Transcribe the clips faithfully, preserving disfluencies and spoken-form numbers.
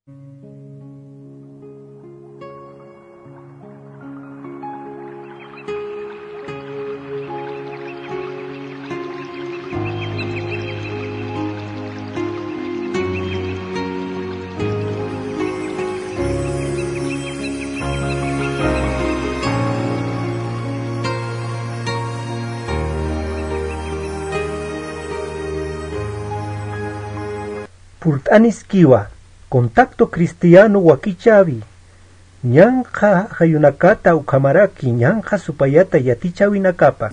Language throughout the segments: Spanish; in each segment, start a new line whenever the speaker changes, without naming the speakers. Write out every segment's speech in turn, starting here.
Purtanis kiwa, contacto cristiano wakichavi, ñanja hayunakata ukamaraki, ñanja supayata yatichawinakapa.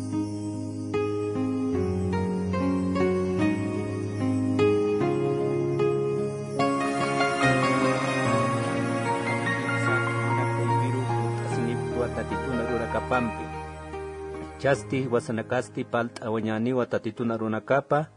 Chasti wasanakasti palt awanyani watatituna runakapa.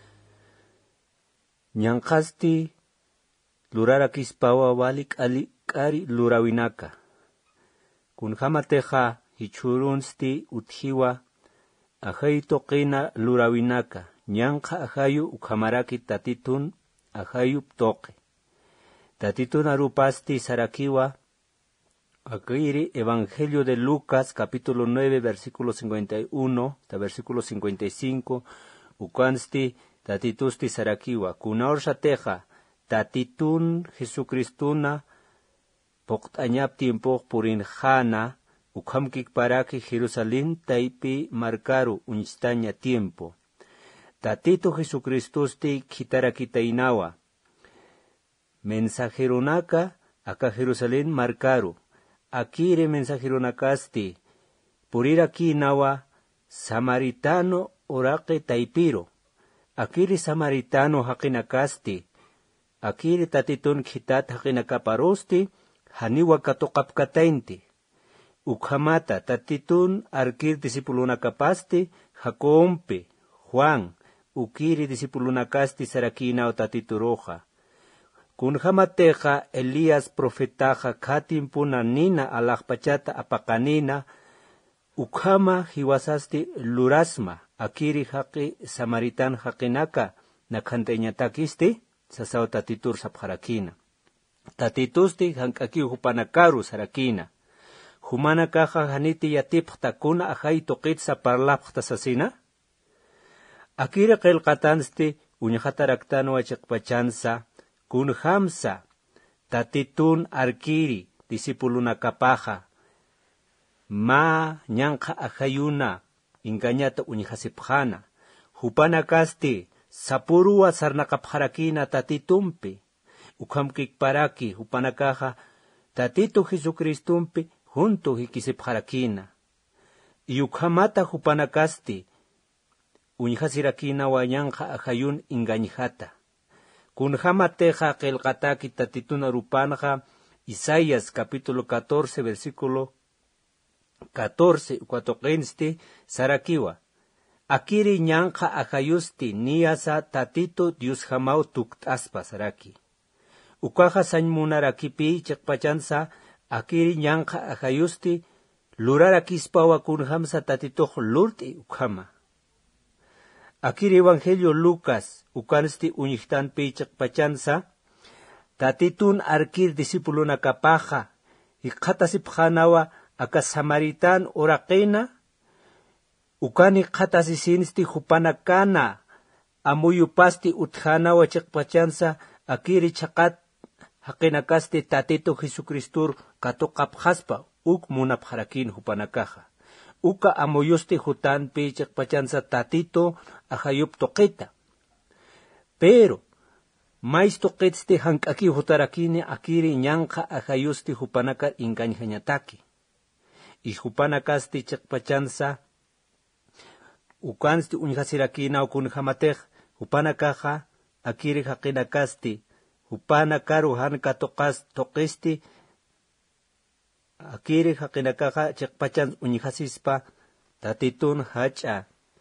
Ñanqasti lurara kispawa walik ali kari lurawinaka. Kunhamateja hichurunsti uthiwa ajaito qina lurawinaka. Ñanqa ajayu ukhamaraki tatitun ajayu toque. Tatitun arupasti sarakiwa akiri Evangelio de Lucas capítulo nueve versículo cincuenta y uno hasta versículo cincuenta y cinco ukansti tatitusti sarakiwa kunaor shateja tatitun Jesucristuna poqtañap tiempo purinjana ukhamkik paraki Jerusalén taipi marcaru unstaña tiempo tatito Jesucristusti kitarakitainawa mensajeronaka aka Jerusalén marcaru akire mensajeronakasti puriraki nawa samaritano orake taipiro akiri samaritano hakinakasti akiri tatitun kitat hakinakaparosti haniwa katokapkatainti ukhamata tatitun arkir disipulunakapasti Jacompe Juan ukiri disipulunakasti sarakina o tatituroja kunhamateja Elías profetaja katimpuna nina alakpachata apakanina ukhama hiwasasti lurasma akiri haqi samaritan haqinaka nakhanteñatakisti sasaw tatitur sapharakina tatitusti hankaki hupanakaru sarakina humanakaja haniti yatiphtakuna ajay toqit saparlaphtasasina akiri qilqatansti uñhataraktan wachiqpachansa kun hamsa tatitun arkiri disipulunakapaja ma ñanqa ajayuna ingañata uñihasipjana hupanakasti sapuruwa sarnaqapharakina tatitumpi ukhamkikparaki hupanakaja tatito Jesucristumpi junto hikisipharakina y ukhamata hupanakasti uñihasirakina wañanqa ajayun ingañijata kunhamateja qilqataki tatituna rupanja Isaías capítulo catorce versículo catorce cuatoqinsti sarakiwa akiri ñanqa ajayusti niyasa tatito Dios hamau tuktaspa saraki ukaja sañmunarakipi chiqpachansa akiri ñanqa ajayusti lurarakispawa kunhamsa tatito lurti ukhama akiri Evangelio Lucas ukansti uñihtanpi chiqpachansa tatitun arkir disipulunakapaja iqhatasipjanawa aka samaritan oraqina ukani qhatasisinsti hupanakana amuyupasti uthanawa chiqpachansa akiri chaqat haqinakasti tatito Jesucristur katoqapjaspa uk munapjarakin hupanakaja uka amuyusti hutanpi chiqpachansa tatito ajayup toqita pero mais toqitsti hank'aki hutarakini akiri ñanqa ajayusti hupanaka ingañhañataki y hupanakasti chiqpachansa ukansti uñhasirakina ukunhamatej hupanakaja akiri haqinakasti hupanakaru hanka toqas toqisti akiri haqinakaja chiqpachan uñhasispa tatitun hacha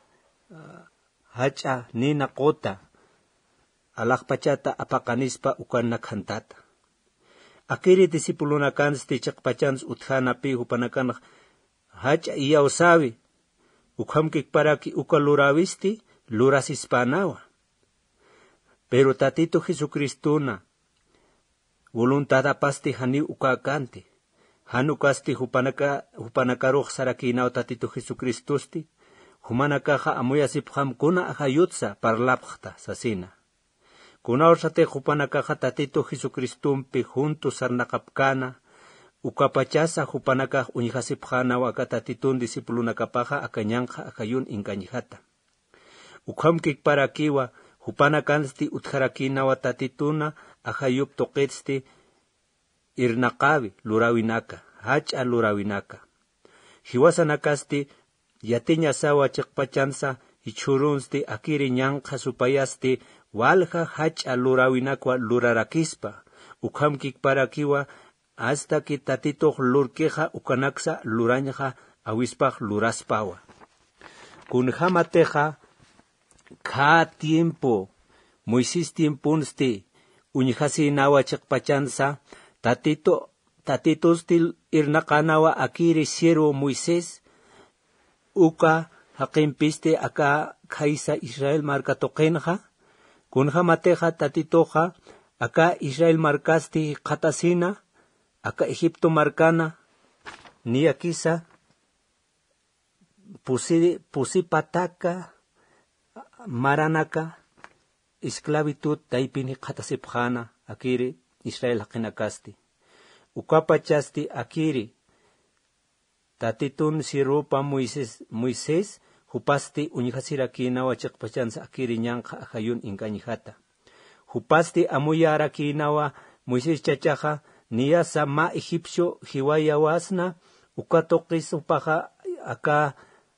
hacha nina qota alaqpachata apaqanispa ukannakhantata akiri disipulunakansti chiqpachans uthanapi hupanakan hacha iyawsawi ukhamkikparaki ukalurawisti lurasispanawa pero tatito Jesucristuna voluntad apasti hani ukakante. Hanukasti hupanaka hupanakaruj sarakinao tatito Jesucristusti. Humanakaja amuyasip hamkuna ajayutsa parlapjta sasina. Kuna orsate hupanakaja tatito Jesucristumpi junto sarnakapkana. Ukapachasa hupanakaj uñijasipjana waka tatitun disipulunakapaja akanyanja akayun inkañijata. Ukhamkik parakiwa hupanakansti utjarakinawa tatituna ajayup toqetsti irnaqavi lurawinaka, hacha lurawinaka. Hiwasanakasti yatiña sawa chiqpachansa ichurunsti akiri ñanja supayasti walja hacha lurawinakwa lurarakispa. Ukhamkik parakiwa hasta que tatito lurkeja ukanaksa lurañja awispaj luraspawa. Kunjamateja ka tiempo Moisés tiempunsti uñijasi nawa chiqpachansa tatito tatitosti irnaqanawa akiri siervo Moisés uka haqinpiste aka kaisa Israel marka toqenja kunjamateja tatitoja aka Israel markasti qatasina aka Egipto marcana ni akisa pusi pusi pataka maranaka esclavitud taipini qatasipjana akiri Israel haqinakasti ukapachasti akiri tatitun sirupa Moisés Moisés hupasti uñijasirakinawa chiqpachansa akiri ñanja ajayun inkañijata hupasti amuyarakinawa Moisés chachaja niyasa ma egipcio hiwayawasna ukatoqis upaja aka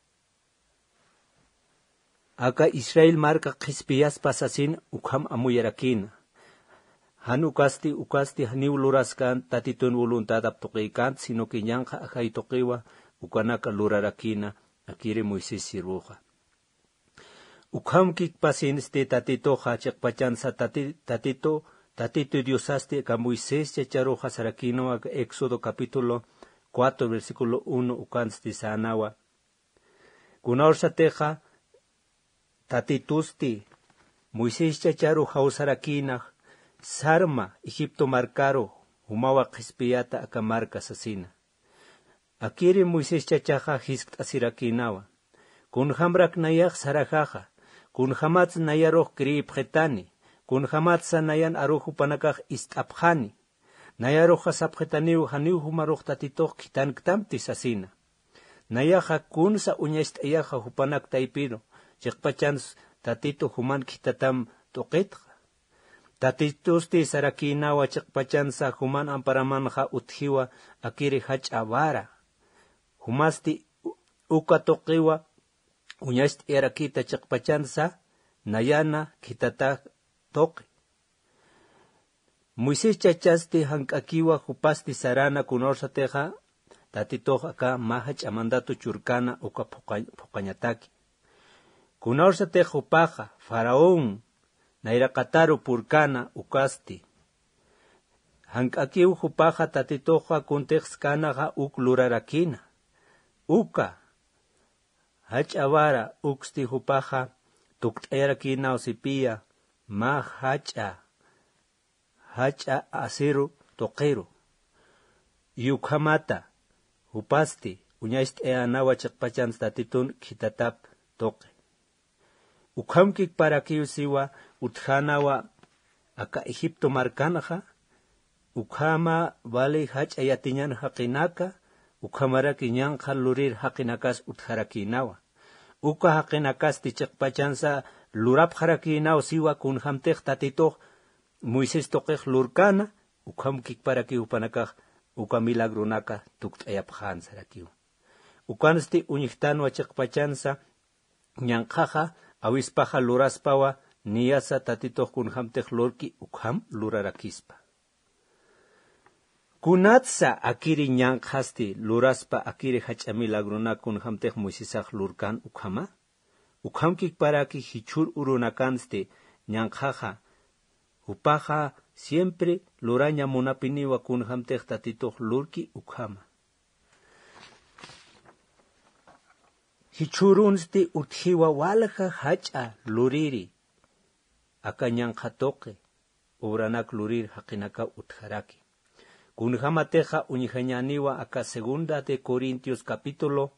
aka Israel marka qispiyas pasasin ukham amuyarakina hanukasti ukasti haniuluraskan tatitun voluntad aptoqikan sino que ñanja ajaytoqiwa ukanaka lurarakina akiri Moisés sirvuja ukhamkik pasinste tatitoja chiqpachansa tatito Tatito Diosasti ka Moisés chacharoja sarakino aka Éxodo capítulo cuatro versículo uno ukansti sanawa. Kunaorsateja tatitusti Moisés chacharoja usarakina sarma Egipto marcaro humawa qispiyata aka marca sasina. Akiri Moisés chachaja hiskt asirakinawa. Kun hamrak nayaj sarajaja. Kun hamatz nayaroj kriipjetani. Kun hamatsa nayan aruju panakaj istapjani. Nayaroja sapjetaniu haniu humaroj tatitoh kitan ktamti sasina. Nayaja kunsa uñaist ayaja hupanak taipino. Chiqpachans tatito human kitatam toqetja. Tatitusti sarakinawa chiqpachansa human amparamanja utjiwa akiri hach avara. Humasti uka toqiwa uñaist erakita chiqpachansa nayana kitata toque. Moisés chachasti hankakiwa hupasti sarana kunorsateja tatitoja aka mahach amandato churkana uka pokañataki. Kunorsateja hupaja faraón nairakataru purkana ukasti. Hankakiwa hupaja tatitoja kuntexkanaja uk lurarakina. Uka hach avara uksti hupaja tukt'erakina osipia ma hacha hacha asiru toqero yukhamata upasti uñaist eanawa chiqpachans tatitun kitatap toqe ukhamkik parakiusiwa utjanawa aka Egipto markanaja ukhama vale hacha yatiñan haqinaka ukhamaraki ñanja lurir haqinakas utjarakinawa uka haqinakasti chiqpachansa lurap harakinaw siwa kun hamtej tatitoh Moisés toqej lurkana ukhamkik paraki upanakaj uka milagronaka tukt'ayapjan sarakiw ukansti uñijtanwa chiqpachansa ñanqaja awispaja luraspawa niyasa tatitoh kun hamtej lurki ukham lurarakispa kunatsa akiri ñanqasti luraspa akiri hacha milagronaka kun hamtej Moisésaj lurkan ukhama ukhamkik paraki hichur urunakanste ñanqaja upaja siempre luraña munapiniwa kun hamtej tatitoh lurki ukhama hichurunsti utjiwa walja hacha luriri aka ñanqa toqe obranak lurir haqinaka utjaraki. Kunjamateja unijañaniwa acá segunda de Corintios capítulo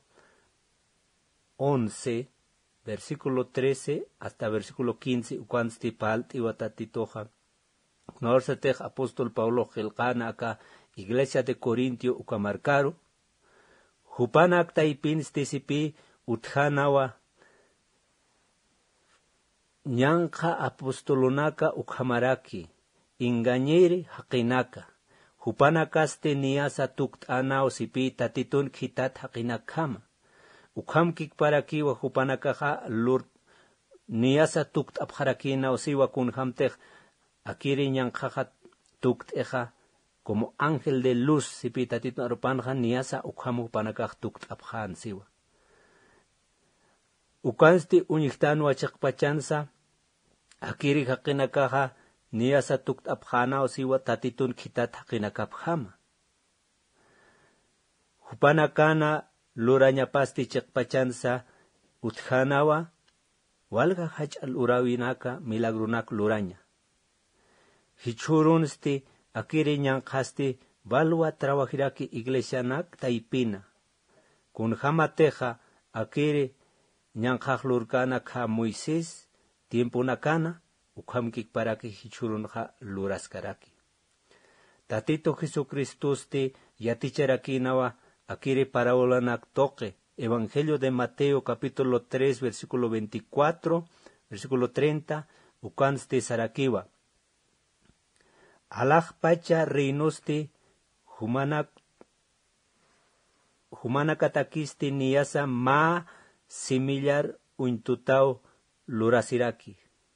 once, versículo trece hasta versículo quince, ukansti palt iwatatitoja. Norsetej apóstol Paulo Gelcana acá iglesia de Corintio ukamarkaru. Hupanak taipinsti sipi utjanawa Nyanka apostolonaka ukhamaraki, ingañiri haqinaka, hupanakaste niyasa tukt anao sipi tatitun kitat haqinakama, ukhamkik parakiwa hupanakaha lur niyasa tukt abharakina osiwa kunhamtej, akiri nyankaha tukt eja, como ángel de luz sipi tatitun arupanja niyasa ukhamu hupanakah tukt abhan siwa. Ukansti uñiktanu achakpachansa, akiri haqinakaha niyasa tukt abhana osiwa tatitun kitat haqinakabhama. Hupanakana lurañapasti chakpachansa utjanawa, walga hachal urawinaka milagrunak luraña. Hichurunsti akiri nyankasti balwa trabajiraki iglesianak taipina. Kunjamateja akiri Nyankaj lurkana ka Moisés, tiempo nakana, ukhamkik paraki hichurunja luraskaraki. Tatito Jesucristuste yaticharaki akiri paraolanak toque, Evangelio de Mateo capítulo tres, versículo veinticuatro, versículo treinta, ukanste sarakiwa. Alaj pacha reinusti, humanak, humanakatakiste niyasa ma, similar uintutao lurasiraki.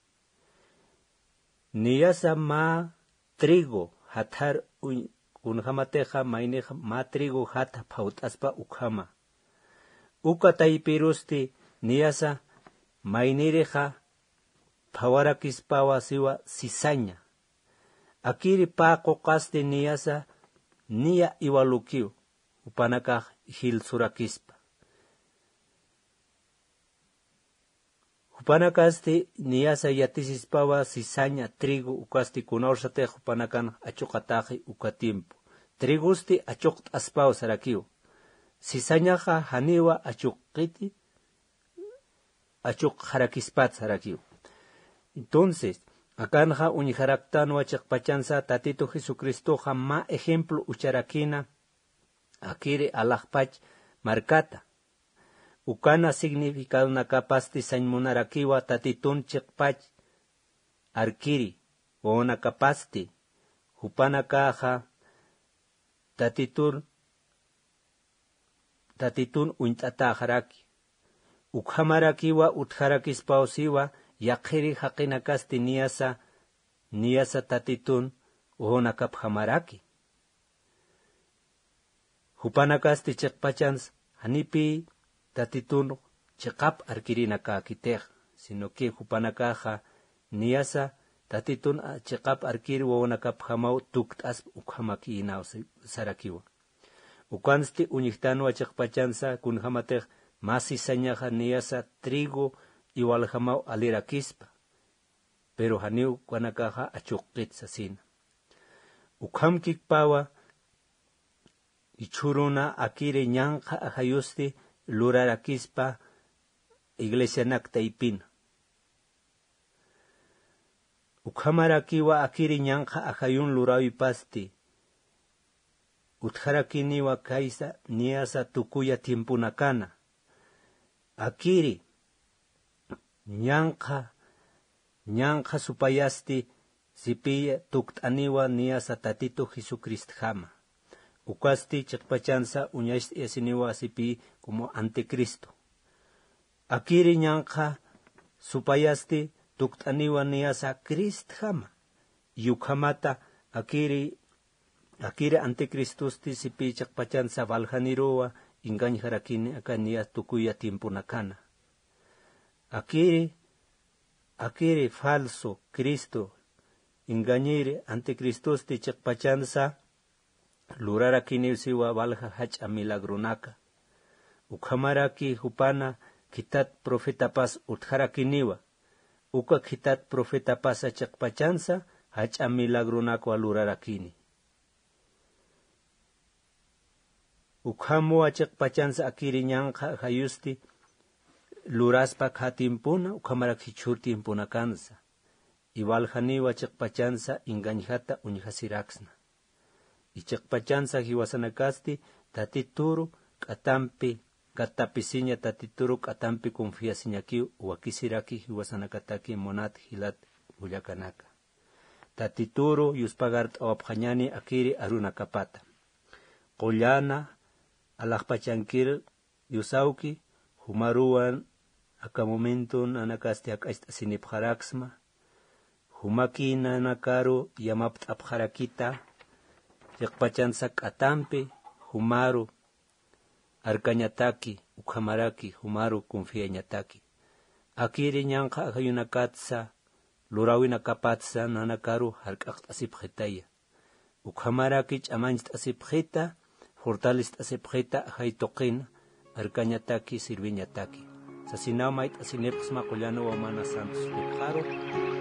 Niyasa ma trigo hatar unjamateja maineja ma trigo hata pautaspa ukhama. Uka taipirusti niyasa mainireja pawarakispawa siwa sisaña. Akiri pa kokaste niyasa niya iwalukiu upanakaj hil surakispa. Hupanakaste niyasa yatisispawa sisaña trigo ukasti kunaorsate hupanakan achukataji ukatimpo. Trigusti achukt aspaw sarakiu. Sisañaja haniwa achukiti achuk harakispat sarakiu. Entonces, akanja unijaraktanwa chakpachansa tatito Jesucristo ma ejemplo ucharakina akiri alajpach markata. Ukana significado nakapasti sañmunarakiwa tatitun chikpach arkiri o nakapasti hupanakaja tatitun tatitun uintatajaraki ukhamarakiwa utjarakispaosiwa yakiri haqinakasti niyasa niyasa tatitun o nakaphamaraki hupanakasti chikpachans hanipi tatitun chikap arkirina ka kitej, sino que hupanakaja niyasa tatitun chikap arkiri wawonakap hamau tuktas ukhamaki inao sarakiwa. Ukansti uñiktanu chikpachansa kunhamatej masi sañaja niyasa trigo igual hamau alirakispa, pero haniu kwanakaja achukit sasina. Ukhamkik pawa ichuruna akire ñanja ajayusti lurarakispa iglesia naktaipina. Ukhamarakiwa akiri ñanja ajayun lurawipasti. Utjarakiniwa kaisa niyasa tukuya tiempunakana. Akiri ñanja ñanja supayasti sipiya tuktaniwa niyasa tatito Jesucristjama. Ukasti chikpachansa uñash esiniwa sipi como anticristo. Akiri ñanja supayasti tuktaniwa niyasa Cristjama. Yukhamata akiri akiri anticristusti sipi chikpachansa valjanirowa ingañjarakini akaniya tukuya tiempunakana. Akiri akiri falso Cristo ingañiri anticristusti chikpachansa lurara kinisiwa valja hacha milagronaka. Ukhamaraki hupana kitat profeta pas utjara kiniwa. Uka kitat profeta pasa chakpachansa hacha milagrunako alurarakini. Ukhamu achik pachansa akiri ñanqa hayusti luraspa khatimpuna ukhamarak hichur timpuna kansa. Igual hani achik pachansa ingañjata uñjasiraksna. Ichik pachansa hiwasanakasti tatituru katampi katapisiña tatituru katampi confiasiñaki wakisiraki hiwasanakataki monat hilat ullakanaka. Tatituru yuspagart awapjañani akiri aruna kapata. Qollana alaqpachankir yusauki humaruan aka momento nanakasti akaist asinipjaraksma humaki nanakaru yamapt apjarakita yakpachansa katampi humaru arkañataki ukhamaraki humaru confiañataki akiri ñanqa akayunakatsa lurawina kapatsa nanakaru hark'aqt asipjetaya ukhamaraki ch'amanchit asipjeta fortalist asipjeta haytoqina arkañataki sirviñataki sasinawmait asinepsma qollano wamana santos pijaro